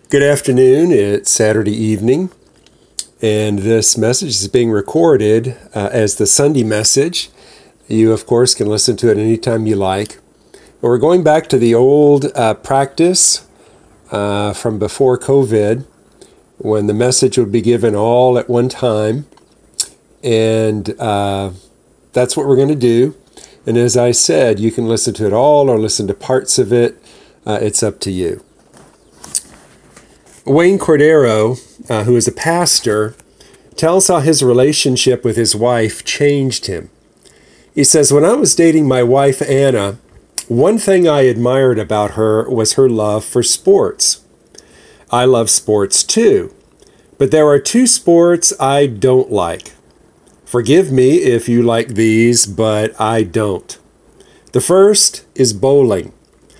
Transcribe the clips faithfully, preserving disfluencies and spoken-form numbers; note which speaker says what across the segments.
Speaker 1: Good afternoon. It's Saturday evening, and this message is being recorded uh, as the Sunday message. You, of course, can listen to it anytime you like. But we're going back to the old uh, practice uh, from before COVID, when the message would be given all at one time, and uh, that's what we're going to do. And as I said, you can listen to it all or listen to parts of it. Uh, it's up to you. Wayne Cordeiro, uh, who is a pastor, tells how his relationship with his wife changed him. He says, "When I was dating my wife, Anna, one thing I admired about her was her love for sports. I love sports too, but there are two sports I don't like. Forgive me if you like these, but I don't. The first is bowling.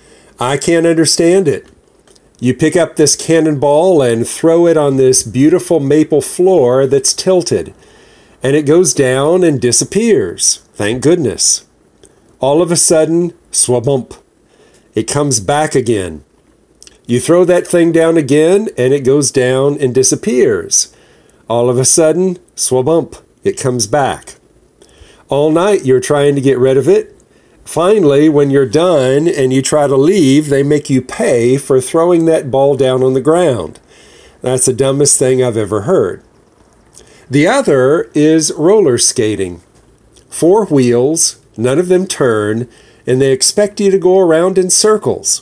Speaker 1: I can't understand it. You pick up this cannonball and throw it on this beautiful maple floor that's tilted, and it goes down and disappears. Thank goodness. All of a sudden, swabump, it comes back again. You throw that thing down again, and it goes down and disappears. All of a sudden, swabump, it comes back. All night you're trying to get rid of it. Finally, when you're done and you try to leave, they make you pay for throwing that ball down on the ground. That's the dumbest thing I've ever heard. The other is roller skating. Four wheels, none of them turn, and they expect you to go around in circles.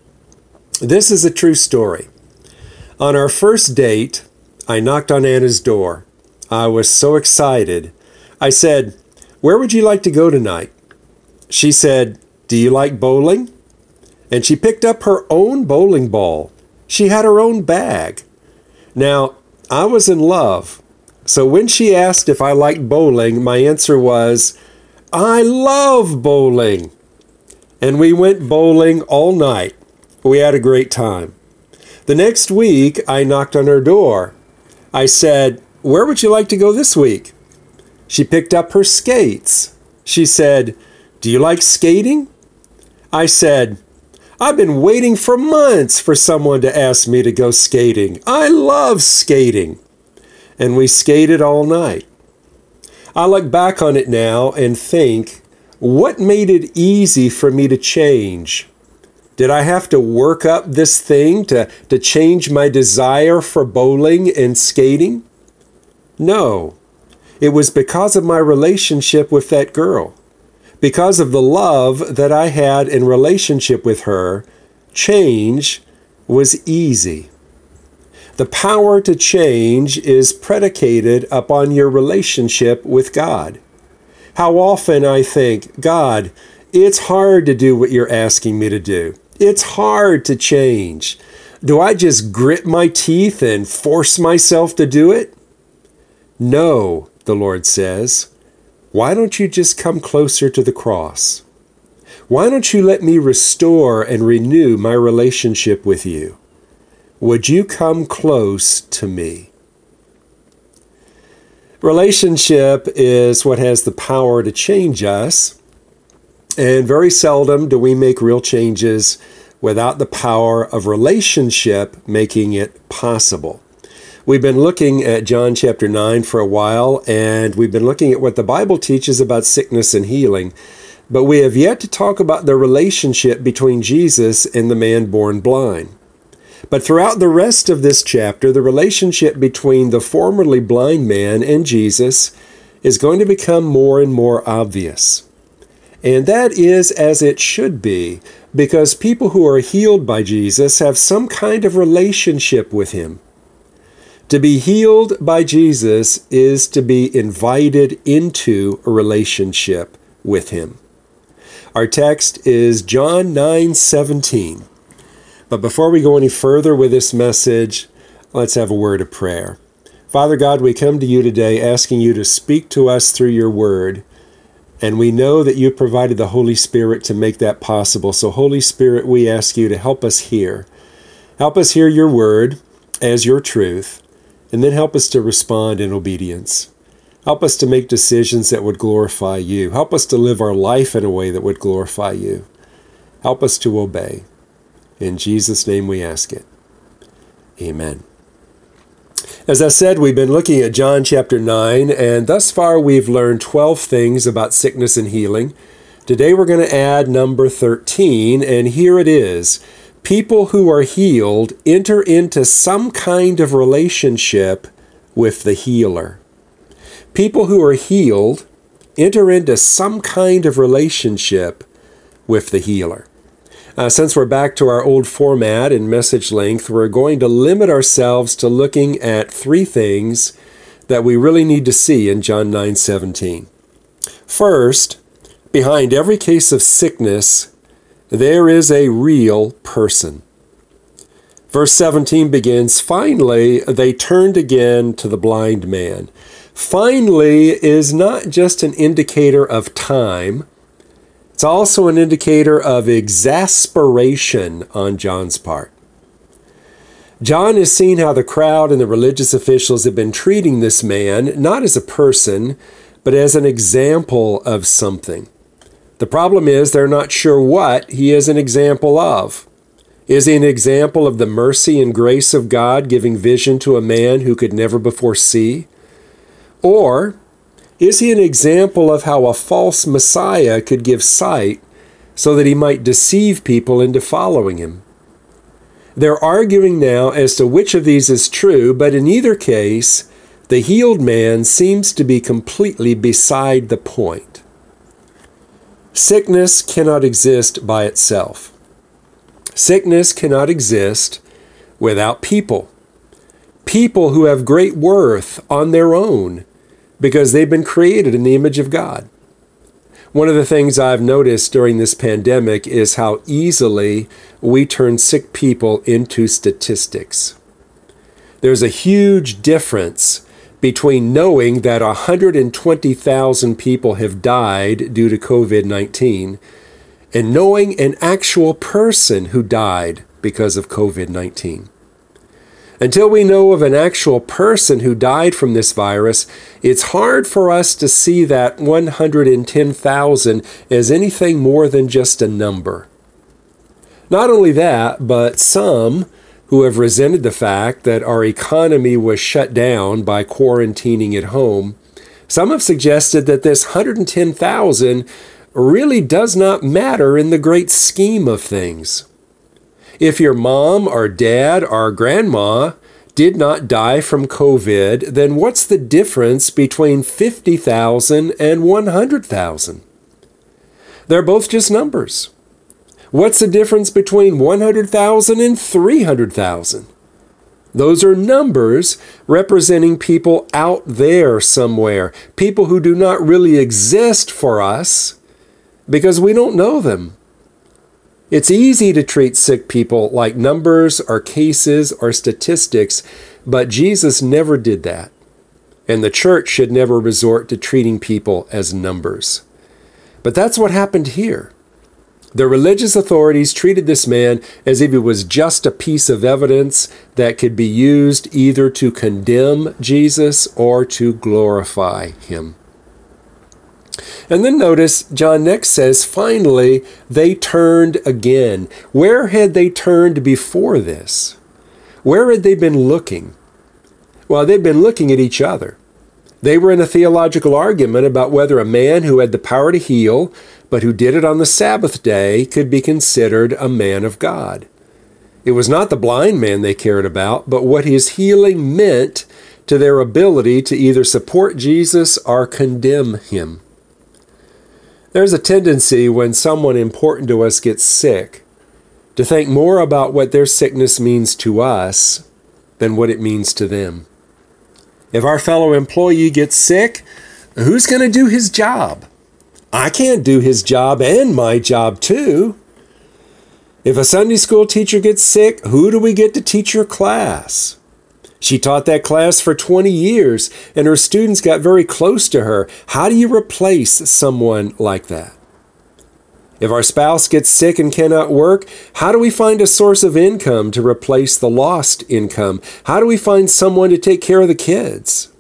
Speaker 1: This is a true story. On our first date, I knocked on Anna's door. I was so excited. I said, "Where would you like to go tonight?" She said, "Do you like bowling?" And she picked up her own bowling ball. She had her own bag. Now, I was in love. So when she asked if I liked bowling, my answer was, "I love bowling." And we went bowling all night. We had a great time. The next week, I knocked on her door. I said, "Where would you like to go this week?" She picked up her skates. She said, "Do you like skating?" I said, "I've been waiting for months for someone to ask me to go skating. I love skating." And we skated all night. I look back on it now and think, what made it easy for me to change? Did I have to work up this thing to, to change my desire for bowling and skating? No. It was because of my relationship with that girl. Because of the love that I had in relationship with her, change was easy. The power to change is predicated upon your relationship with God. How often I think, God, it's hard to do what you're asking me to do. It's hard to change. Do I just grit my teeth and force myself to do it? No, the Lord says. Why don't you just come closer to the cross? Why don't you let me restore and renew my relationship with you? Would you come close to me? Relationship is what has the power to change us, and very seldom do we make real changes without the power of relationship making it possible. We've been looking at John chapter nine for a while, and we've been looking at what the Bible teaches about sickness and healing, but we have yet to talk about the relationship between Jesus and the man born blind. But throughout the rest of this chapter, the relationship between the formerly blind man and Jesus is going to become more and more obvious. And that is as it should be, because people who are healed by Jesus have some kind of relationship with him. To be healed by Jesus is to be invited into a relationship with him. Our text is John nine seventeen. But before we go any further with this message, let's have a word of prayer. Father God, we come to you today asking you to speak to us through your word, and we know that you provided the Holy Spirit to make that possible. So Holy Spirit, we ask you to help us hear. Help us hear your word as your truth, and then help us to respond in obedience. Help us to make decisions that would glorify you. Help us to live our life in a way that would glorify you. Help us to obey. In Jesus' name we ask it. Amen. As I said, we've been looking at John chapter nine, and thus far we've learned twelve things about sickness and healing. Today we're going to add number thirteen, and here it is. People who are healed enter into some kind of relationship with the healer. People who are healed enter into some kind of relationship with the healer. Uh, since we're back to our old format and message length, we're going to limit ourselves to looking at three things that we really need to see in John nine seventeen. First, behind every case of sickness, there is a real person. Verse seventeen begins, "Finally, they turned again to the blind man." Finally is not just an indicator of time. It's also an indicator of exasperation on John's part. John has seen how the crowd and the religious officials have been treating this man, not as a person, but as an example of something. The problem is they're not sure what he is an example of. Is he an example of the mercy and grace of God giving vision to a man who could never before see? Or is he an example of how a false Messiah could give sight so that he might deceive people into following him? They're arguing now as to which of these is true, but in either case, the healed man seems to be completely beside the point. Sickness cannot exist by itself. Sickness cannot exist without people. People who have great worth on their own because they've been created in the image of God. One of the things I've noticed during this pandemic is how easily we turn sick people into statistics. There's a huge difference between knowing that one hundred twenty thousand people have died due to covid nineteen and knowing an actual person who died because of covid nineteen. Until we know of an actual person who died from this virus, it's hard for us to see that one hundred ten thousand as anything more than just a number. Not only that, but some who have resented the fact that our economy was shut down by quarantining at home, some have suggested that this one hundred ten thousand really does not matter in the great scheme of things. If your mom or dad or grandma did not die from COVID, then what's the difference between fifty thousand and one hundred thousand? They're both just numbers. What's the difference between one hundred thousand and three hundred thousand? Those are numbers representing people out there somewhere, people who do not really exist for us because we don't know them. It's easy to treat sick people like numbers or cases or statistics, but Jesus never did that. And the church should never resort to treating people as numbers. But that's what happened here. The religious authorities treated this man as if he was just a piece of evidence that could be used either to condemn Jesus or to glorify him. And then notice, John next says, finally, they turned again. Where had they turned before this? Where had they been looking? Well, they'd been looking at each other. They were in a theological argument about whether a man who had the power to heal, but who did it on the Sabbath day, could be considered a man of God. It was not the blind man they cared about, but what his healing meant to their ability to either support Jesus or condemn him. There's a tendency when someone important to us gets sick to think more about what their sickness means to us than what it means to them. If our fellow employee gets sick, who's going to do his job? I can't do his job and my job too. If a Sunday school teacher gets sick, who do we get to teach her class? She taught that class for twenty years, and her students got very close to her. How do you replace someone like that? If our spouse gets sick and cannot work, how do we find a source of income to replace the lost income? How do we find someone to take care of the kids?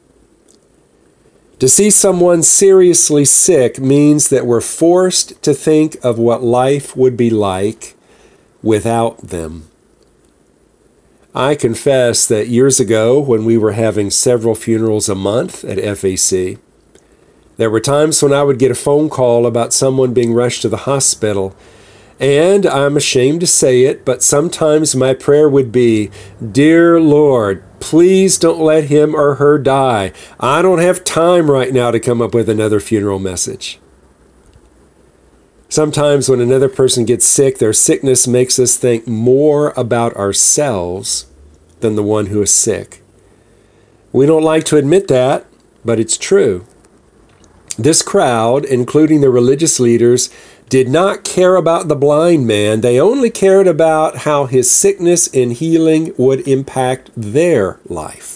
Speaker 1: To see someone seriously sick means that we're forced to think of what life would be like without them. I confess that years ago, when we were having several funerals a month at F A C, there were times when I would get a phone call about someone being rushed to the hospital, and I'm ashamed to say it, but sometimes my prayer would be, "Dear Lord, please don't let him or her die. I don't have time right now to come up with another funeral message." Sometimes when another person gets sick, their sickness makes us think more about ourselves than the one who is sick. We don't like to admit that, but it's true. This crowd, including the religious leaders, did not care about the blind man. They only cared about how his sickness and healing would impact their life.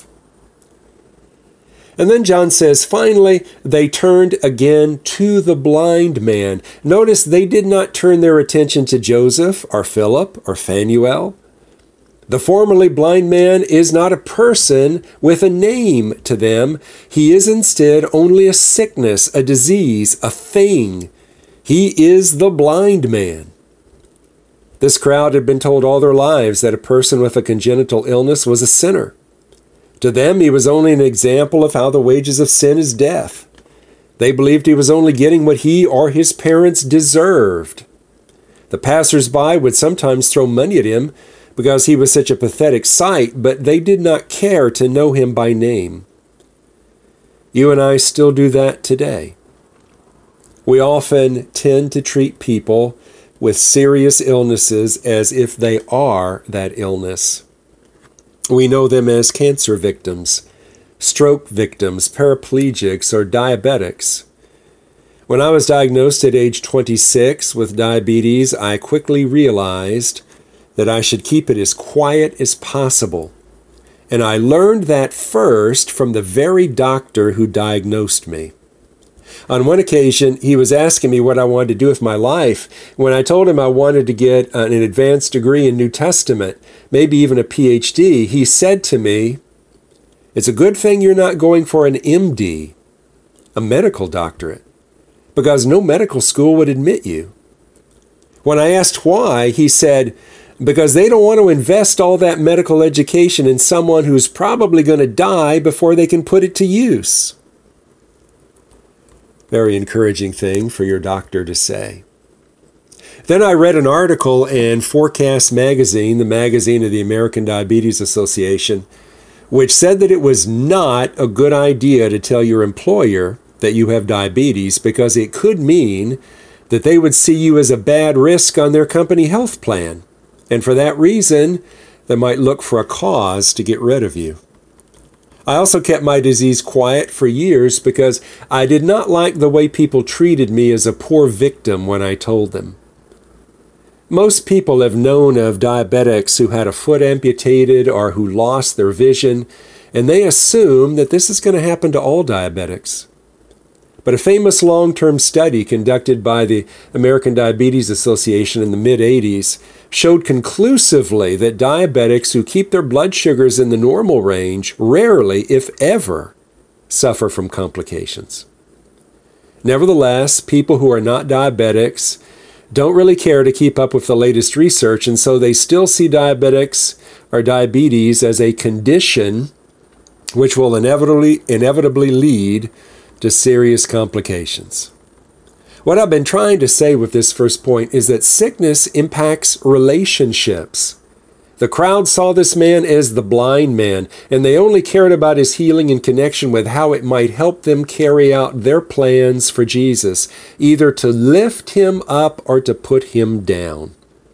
Speaker 1: And then John says, finally, they turned again to the blind man. Notice they did not turn their attention to Joseph or Philip or Phanuel. The formerly blind man is not a person with a name to them. He is instead only a sickness, a disease, a thing. He is the blind man. This crowd had been told all their lives that a person with a congenital illness was a sinner. To them, he was only an example of how the wages of sin is death. They believed he was only getting what he or his parents deserved. The passers-by would sometimes throw money at him because he was such a pathetic sight, but they did not care to know him by name. You and I still do that today. We often tend to treat people with serious illnesses as if they are that illness. We know them as cancer victims, stroke victims, paraplegics, or diabetics. When I was diagnosed at age twenty-six with diabetes, I quickly realized that I should keep it as quiet as possible. And I learned that first from the very doctor who diagnosed me. On one occasion, he was asking me what I wanted to do with my life. When I told him I wanted to get an advanced degree in New Testament, maybe even a P H D, he said to me, "It's a good thing you're not going for an M D, a medical doctorate, because no medical school would admit you." When I asked why, he said, "Because they don't want to invest all that medical education in someone who's probably going to die before they can put it to use." Very encouraging thing for your doctor to say. Then I read an article in Forecast Magazine, the magazine of the American Diabetes Association, which said that it was not a good idea to tell your employer that you have diabetes because it could mean that they would see you as a bad risk on their company health plan. And for that reason, they might look for a cause to get rid of you. I also kept my disease quiet for years because I did not like the way people treated me as a poor victim when I told them. Most people have known of diabetics who had a foot amputated or who lost their vision, and they assume that this is going to happen to all diabetics. But a famous long-term study conducted by the American Diabetes Association in the mid eighties showed conclusively that diabetics who keep their blood sugars in the normal range rarely, if ever, suffer from complications. Nevertheless, people who are not diabetics don't really care to keep up with the latest research, and so they still see diabetics or diabetes as a condition which will inevitably, inevitably lead to serious complications. What I've been trying to say with this first point is that sickness impacts relationships. The crowd saw this man as the blind man, and they only cared about his healing in connection with how it might help them carry out their plans for Jesus, either to lift him up or to put him down.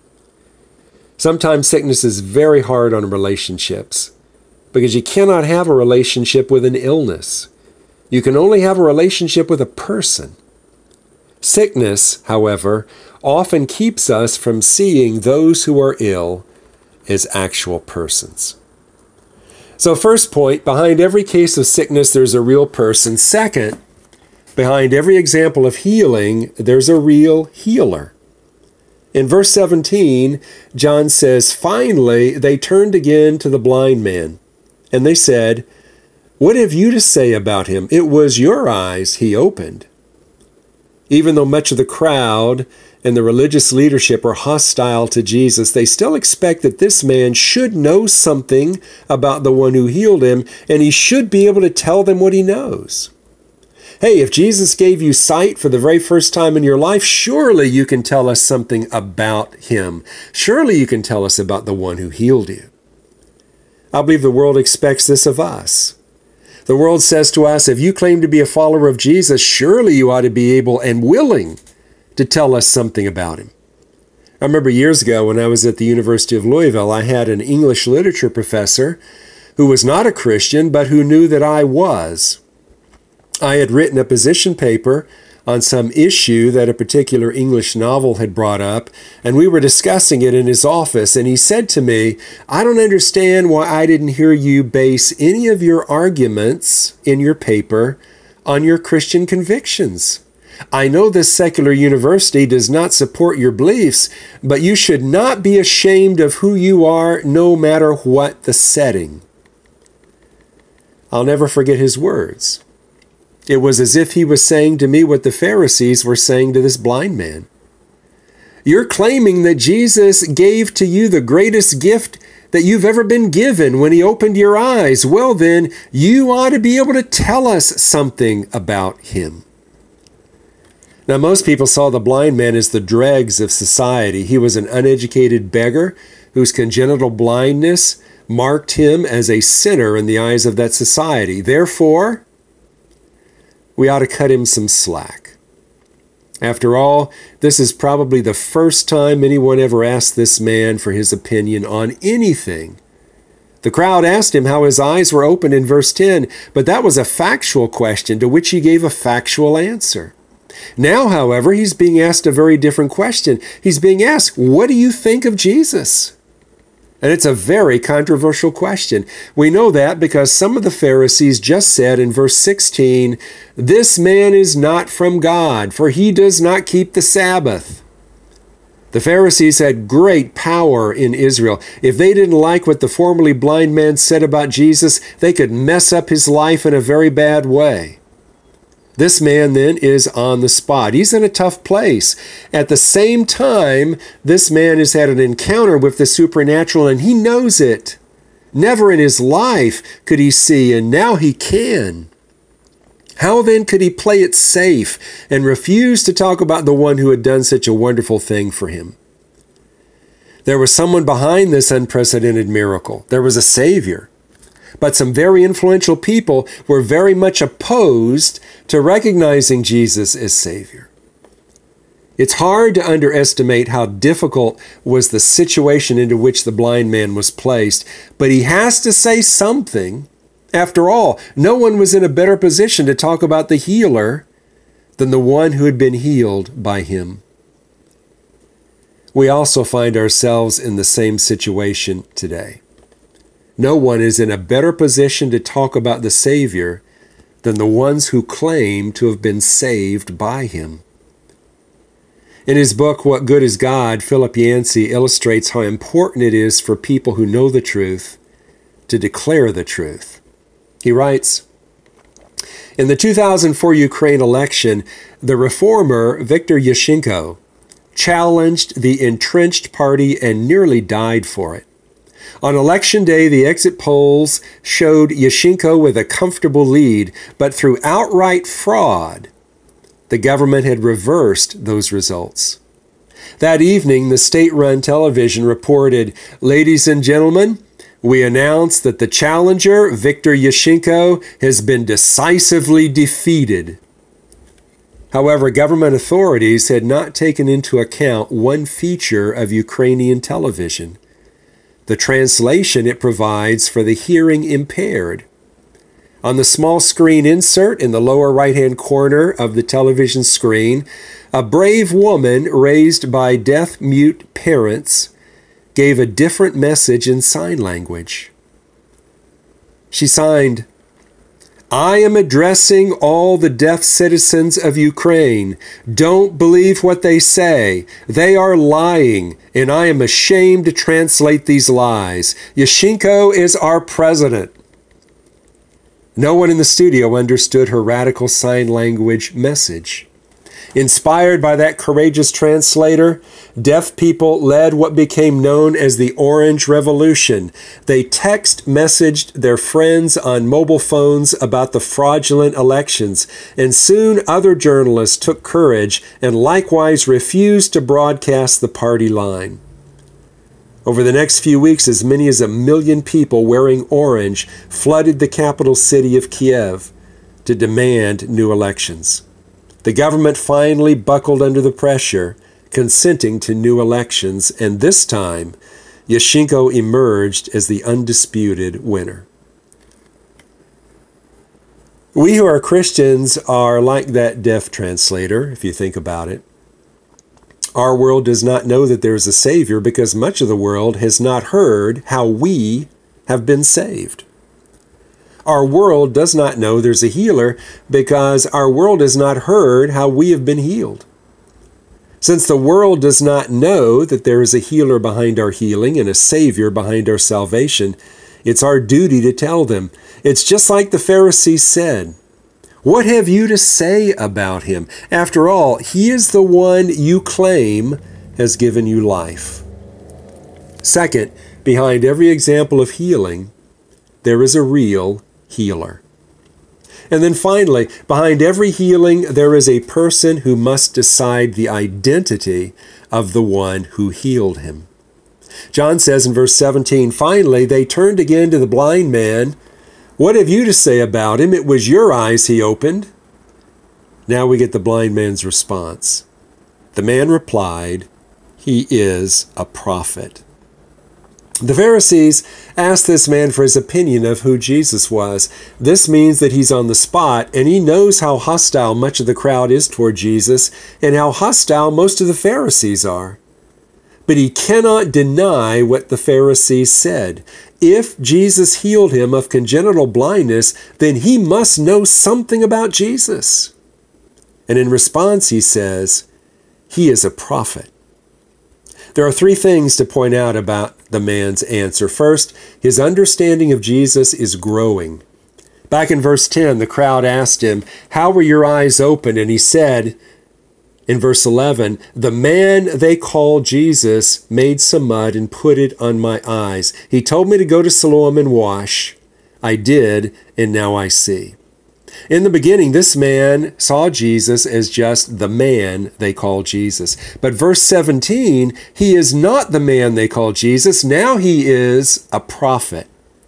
Speaker 1: Sometimes sickness is very hard on relationships because you cannot have a relationship with an illness. You can only have a relationship with a person. Sickness, however, often keeps us from seeing those who are ill as actual persons. So first point, behind every case of sickness, there's a real person. Second, behind every example of healing, there's a real healer. In verse seventeen, John says, "Finally, they turned again to the blind man, and they said, 'What have you to say about him? It was your eyes he opened.'" Even though much of the crowd and the religious leadership are hostile to Jesus, they still expect that this man should know something about the one who healed him, and he should be able to tell them what he knows. Hey, if Jesus gave you sight for the very first time in your life, surely you can tell us something about him. Surely you can tell us about the one who healed you. I believe the world expects this of us. The world says to us, if you claim to be a follower of Jesus, surely you ought to be able and willing to tell us something about him. I remember years ago when I was at the University of Louisville, I had an English literature professor who was not a Christian, but who knew that I was. I had written a position paper on some issue that a particular English novel had brought up, and we were discussing it in his office, and he said to me, I don't understand why I didn't hear you base any of your arguments in your paper on your Christian convictions. I know this secular university does not support your beliefs, but you should not be ashamed of who you are, no matter what the setting. I'll never forget his words. It was as if he was saying to me what the Pharisees were saying to this blind man. You're claiming that Jesus gave to you the greatest gift that you've ever been given when he opened your eyes. Well, then, you ought to be able to tell us something about him. Now, most people saw the blind man as the dregs of society. He was an uneducated beggar whose congenital blindness marked him as a sinner in the eyes of that society. Therefore, we ought to cut him some slack. After all, this is probably the first time anyone ever asked this man for his opinion on anything. The crowd asked him how his eyes were opened in verse ten, but that was a factual question to which he gave a factual answer. Now, however, he's being asked a very different question. He's being asked, what do you think of Jesus? And it's a very controversial question. We know that because some of the Pharisees just said in verse sixteen, this man is not from God, for he does not keep the Sabbath. The Pharisees had great power in Israel. If they didn't like what the formerly blind man said about Jesus, they could mess up his life in a very bad way. This man then is on the spot. He's in a tough place. At the same time, this man has had an encounter with the supernatural and he knows it. Never in his life could he see, and now he can. How then could he play it safe and refuse to talk about the one who had done such a wonderful thing for him? There was someone behind this unprecedented miracle. There was a Savior. But some very influential people were very much opposed to recognizing Jesus as Savior. It's hard to underestimate how difficult was the situation into which the blind man was placed, but he has to say something. After all, no one was in a better position to talk about the healer than the one who had been healed by him. We also find ourselves in the same situation today. No one is in a better position to talk about the Savior than the ones who claim to have been saved by him. In his book, What Good is God?, Philip Yancey illustrates how important it is for people who know the truth to declare the truth. He writes, in the two thousand four Ukraine election, the reformer Viktor Yushchenko challenged the entrenched party and nearly died for it. On election day, the exit polls showed Yushchenko with a comfortable lead, but through outright fraud, the government had reversed those results. That evening, the state-run television reported, ladies and gentlemen, we announce that the challenger, Viktor Yushchenko, has been decisively defeated. However, government authorities had not taken into account one feature of Ukrainian television: the translation it provides for the hearing impaired. On the small screen insert in the lower right-hand corner of the television screen, a brave woman raised by deaf-mute parents gave a different message in sign language. She signed, I am addressing all the deaf citizens of Ukraine. Don't believe what they say. They are lying, and I am ashamed to translate these lies. Yushchenko is our president. No one in the studio understood her radical sign language message. Inspired by that courageous translator, deaf people led what became known as the Orange Revolution. They text messaged their friends on mobile phones about the fraudulent elections, and soon other journalists took courage and likewise refused to broadcast the party line. Over the next few weeks, as many as a million people wearing orange flooded the capital city of Kiev to demand new elections. The government finally buckled under the pressure, consenting to new elections, and this time, Yushchenko emerged as the undisputed winner. We who are Christians are like that deaf translator, if you think about it. Our world does not know that there is a Savior because much of the world has not heard how we have been saved. Our world does not know there's a healer because our world has not heard how we have been healed. Since the world does not know that there is a healer behind our healing and a Savior behind our salvation, it's our duty to tell them. It's just like the Pharisees said. What have you to say about him? After all, he is the one you claim has given you life. Second, behind every example of healing, there is a real healer. And then finally, behind every healing, there is a person who must decide the identity of the one who healed him. John says in verse seventeen, finally, they turned again to the blind man. What have you to say about him? It was your eyes he opened. Now we get the blind man's response. The man replied, he is a prophet. The Pharisees asked this man for his opinion of who Jesus was. This means that he's on the spot, and he knows how hostile much of the crowd is toward Jesus and how hostile most of the Pharisees are. But he cannot deny what the Pharisees said. If Jesus healed him of congenital blindness, then he must know something about Jesus. And in response, he says, he is a prophet. There are three things to point out about the man's answer. First, his understanding of Jesus is growing. Back in verse ten, the crowd asked him, how were your eyes opened? And he said, in verse eleven, the man they call Jesus made some mud and put it on my eyes. He told me to go to Siloam and wash. I did, and now I see. In the beginning, this man saw Jesus as just the man they call Jesus. But verse seventeen, he is not the man they call Jesus. Now he is a prophet.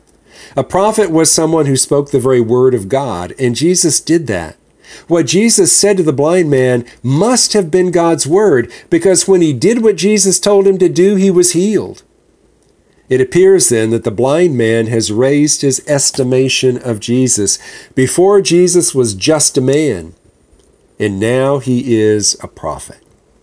Speaker 1: A prophet was someone who spoke the very word of God, and Jesus did that. What Jesus said to the blind man must have been God's word, because when he did what Jesus told him to do, he was healed. It appears then that the blind man has raised his estimation of Jesus. Before, Jesus was just a man, and now he is a prophet.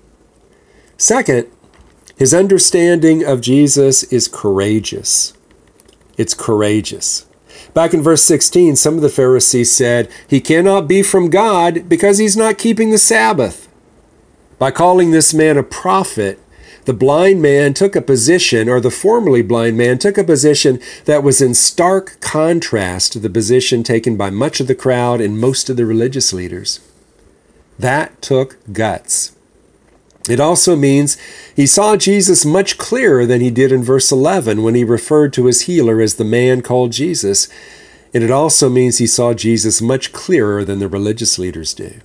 Speaker 1: Second, his understanding of Jesus is courageous. It's courageous. Back in verse sixteen, some of the Pharisees said, he cannot be from God because he's not keeping the Sabbath. By calling this man a prophet, the blind man took a position, or the formerly blind man took a position that was in stark contrast to the position taken by much of the crowd and most of the religious leaders. That took guts. It also means he saw Jesus much clearer than he did in verse eleven when he referred to his healer as the man called Jesus. And it also means he saw Jesus much clearer than the religious leaders do.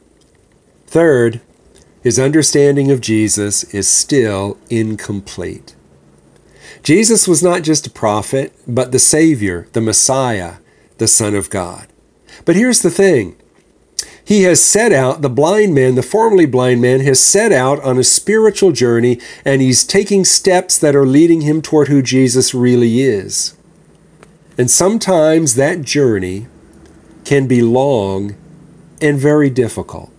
Speaker 1: Third, his understanding of Jesus is still incomplete. Jesus was not just a prophet, but the Savior, the Messiah, the Son of God. But here's the thing. He has set out, the blind man, the formerly blind man, has set out on a spiritual journey, and he's taking steps that are leading him toward who Jesus really is. And sometimes that journey can be long and very difficult.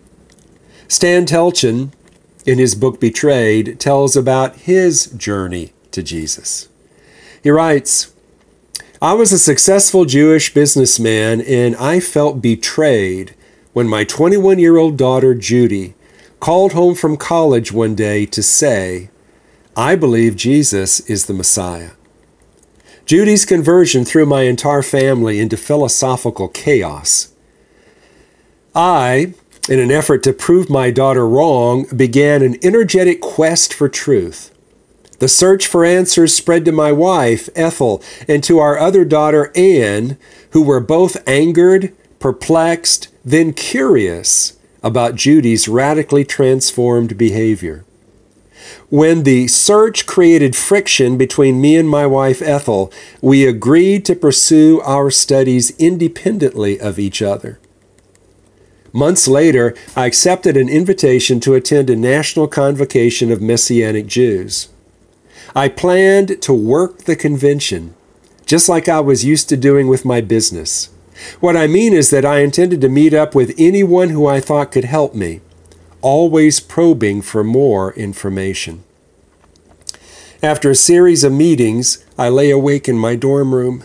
Speaker 1: Stan Telchin, in his book Betrayed, tells about his journey to Jesus. He writes, I was a successful Jewish businessman, and I felt betrayed when my twenty-one-year-old daughter, Judy, called home from college one day to say, I believe Jesus is the Messiah. Judy's conversion threw my entire family into philosophical chaos. I, in an effort to prove my daughter wrong, began an energetic quest for truth. The search for answers spread to my wife, Ethel, and to our other daughter, Anne, who were both angered, perplexed, then curious about Judy's radically transformed behavior. When the search created friction between me and my wife, Ethel, we agreed to pursue our studies independently of each other. Months later, I accepted an invitation to attend a national convocation of Messianic Jews. I planned to work the convention, just like I was used to doing with my business. What I mean is that I intended to meet up with anyone who I thought could help me, always probing for more information. After a series of meetings, I lay awake in my dorm room.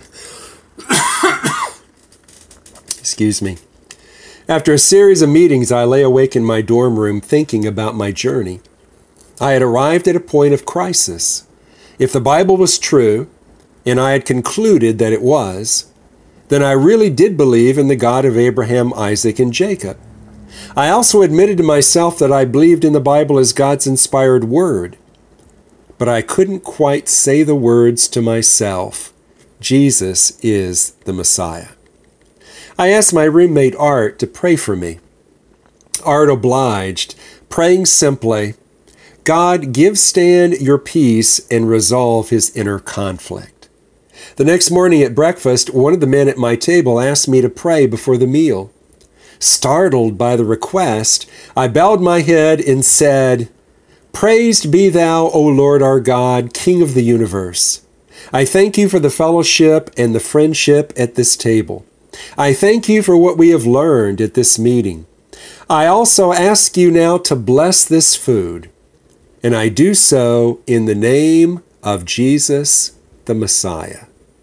Speaker 1: Excuse me. After a series of meetings, I lay awake in my dorm room thinking about my journey. I had arrived at a point of crisis. If the Bible was true, and I had concluded that it was, then I really did believe in the God of Abraham, Isaac, and Jacob. I also admitted to myself that I believed in the Bible as God's inspired word, but I couldn't quite say the words to myself, Jesus is the Messiah. I asked my roommate Art to pray for me. Art obliged, praying simply, God, give Stan your peace and resolve his inner conflict. The next morning at breakfast, one of the men at my table asked me to pray before the meal. Startled by the request, I bowed my head and said, Praised be thou, O Lord our God, King of the universe. I thank you for the fellowship and the friendship at this table. I thank you for what we have learned at this meeting. I also ask you now to bless this food, and I do so in the name of Jesus, the Messiah.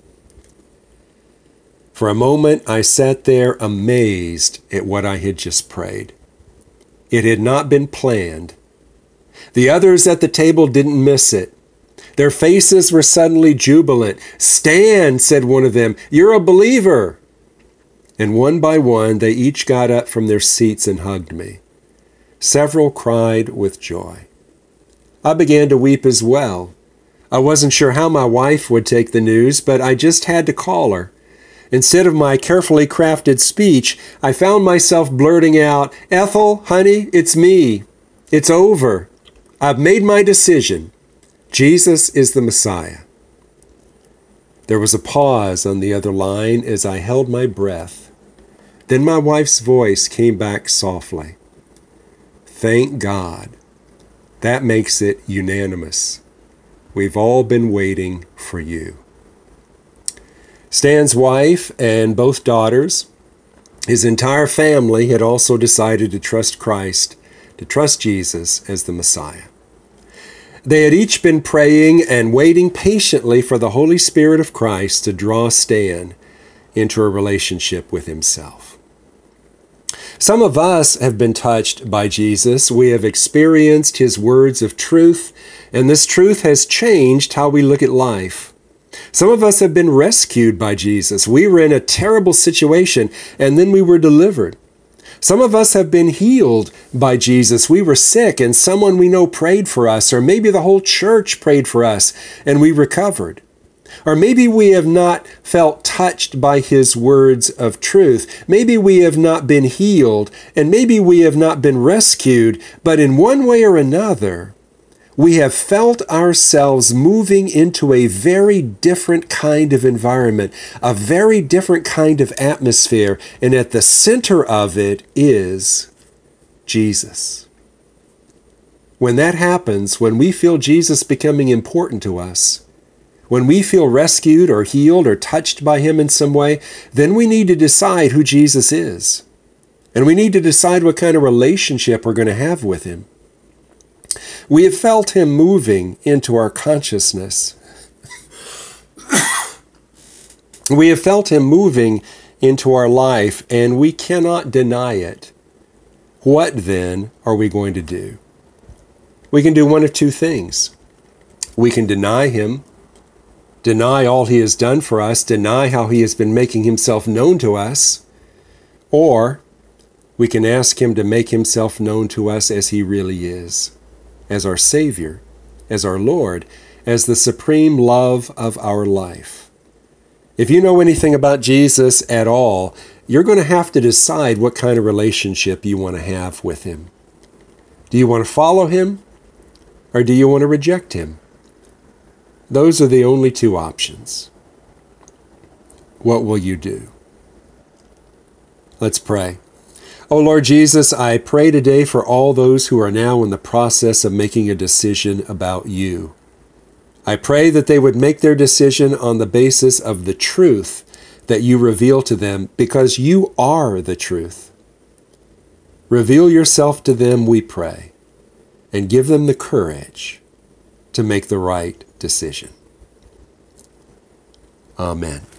Speaker 1: For a moment, I sat there amazed at what I had just prayed. It had not been planned. The others at the table didn't miss it. Their faces were suddenly jubilant. Stan, said one of them, you're a believer. And one by one, they each got up from their seats and hugged me. Several cried with joy. I began to weep as well. I wasn't sure how my wife would take the news, but I just had to call her. Instead of my carefully crafted speech, I found myself blurting out, Ethel, honey, it's me. It's over. I've made my decision. Jesus is the Messiah. There was a pause on the other line as I held my breath. Then my wife's voice came back softly. Thank God. That makes it unanimous. We've all been waiting for you. Stan's wife and both daughters, his entire family had also decided to trust Christ, to trust Jesus as the Messiah. They had each been praying and waiting patiently for the Holy Spirit of Christ to draw Stan into a relationship with himself. Some of us have been touched by Jesus. We have experienced his words of truth, and this truth has changed how we look at life. Some of us have been rescued by Jesus. We were in a terrible situation, and then we were delivered. Some of us have been healed by Jesus. We were sick, and someone we know prayed for us, or maybe the whole church prayed for us, and we recovered. Or maybe we have not felt touched by his words of truth. Maybe we have not been healed, and maybe we have not been rescued, but in one way or another, we have felt ourselves moving into a very different kind of environment, a very different kind of atmosphere, and at the center of it is Jesus. When that happens, when we feel Jesus becoming important to us, when we feel rescued or healed or touched by him in some way, then we need to decide who Jesus is. And we need to decide what kind of relationship we're going to have with him. We have felt him moving into our consciousness. We have felt him moving into our life, and we cannot deny it. What then are we going to do? We can do one of two things. We can deny him, deny all he has done for us, deny how he has been making himself known to us, or We can ask him to make himself known to us as he really is, as our Savior, as our Lord, as the supreme love of our life. If you know anything about Jesus at all, you're going to have to decide what kind of relationship you want to have with him. Do you want to follow him, or do you want to reject him? Those are the only two options. What will you do? Let's pray. Oh Lord Jesus, I pray today for all those who are now in the process of making a decision about you. I pray that they would make their decision on the basis of the truth that you reveal to them, because you are the truth. Reveal yourself to them, we pray, and give them the courage to make the right decision. Amen.